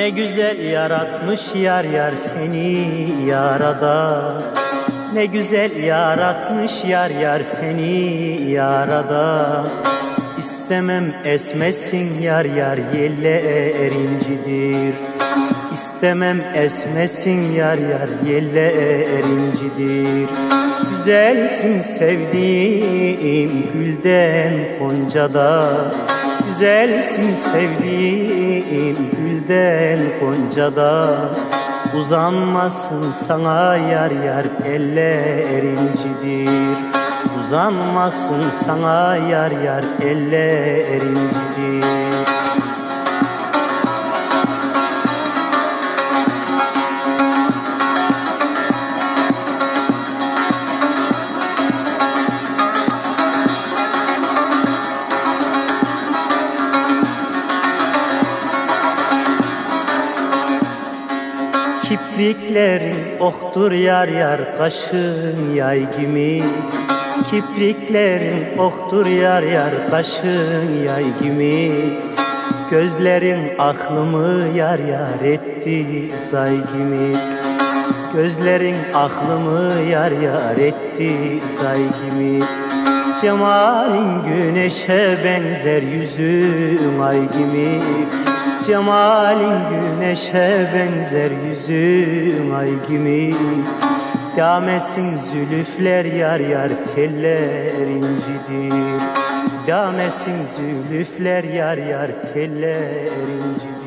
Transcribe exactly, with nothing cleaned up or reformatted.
Ne güzel yaratmış yar yar seni yarada. Ne güzel yaratmış yar yar seni yarada. İstemem esmesin yar yar yelle erincidir. İstemem esmesin yar yar yelle erincidir. Güzelsin sevdiğim gülden goncada. Güzelsin sevdiğim gülden goncada. Uzanmasın sana yar yar ellerincidir. Uzanmasın sana yar yar ellerincidir. Kipriklerin oktur yar yar kaşın yay gibi. Kipriklerin oktur yar yar kaşın yay gibi. Gözlerin aklımı yar yar etti say gibi. Gözlerin aklımı yar yar etti say gibi. Cemalin güneşe benzer yüzün ay gibi. Cemalin güneşe benzer yüzün ay gibi. Damesin zülüfler yar yar teller incidir. Damesin zülüfler yar yar teller incidir.